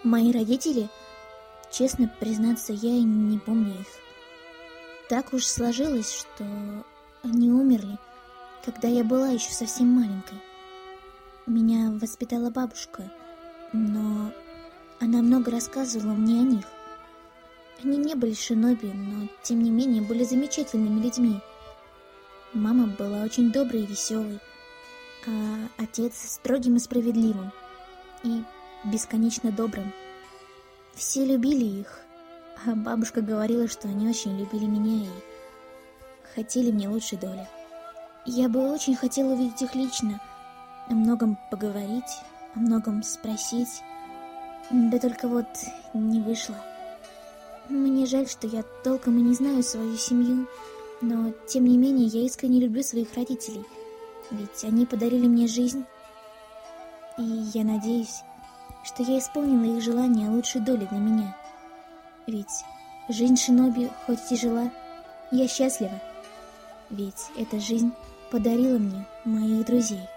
Мои родители, честно признаться, я и не помню их. Так уж сложилось, что они умерли, когда я была еще совсем маленькой. Меня воспитала бабушка, но она много рассказывала мне о них. Они не были шиноби, но тем не менее были замечательными людьми. Мама была очень доброй и веселой, а отец строгим и справедливым, и бесконечно добрым. Все любили их, а бабушка говорила, что они очень любили меня и хотели мне лучшей доли. Я бы очень хотела увидеть их лично, о многом поговорить, о многом спросить, да только вот не вышло. Мне жаль, что я толком и не знаю свою семью, но тем не менее я искренне люблю своих родителей, ведь они подарили мне жизнь, и я надеюсь, что я исполнила их желание о лучшей доле для меня. Ведь жизнь шиноби хоть и тяжела, я счастлива, ведь эта жизнь подарила мне моих друзей.